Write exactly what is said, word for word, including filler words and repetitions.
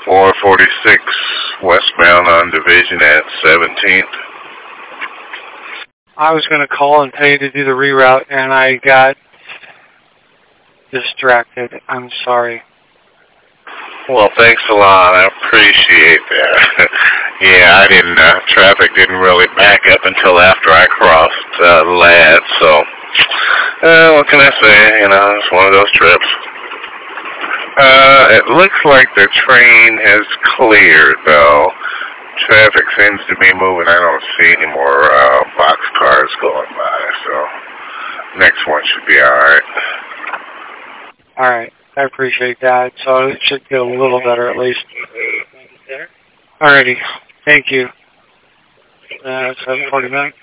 four forty-six westbound on Division at seventeenth. I was going to call and tell you to do the reroute, and I got distracted. I'm sorry. Well, thanks a lot. I appreciate that. Yeah, I didn't, uh, traffic didn't really back up until after I crossed uh, Ladd, so, uh, what can I say? You know, it's one of those trips. Uh, it looks like the train has cleared, though. Traffic seems to be moving. I don't see any more uh, boxcars going by, so next one should be alright. Alright, I appreciate that. So it should feel a little better at least. Alrighty, thank you. Uh, seven forty-nine.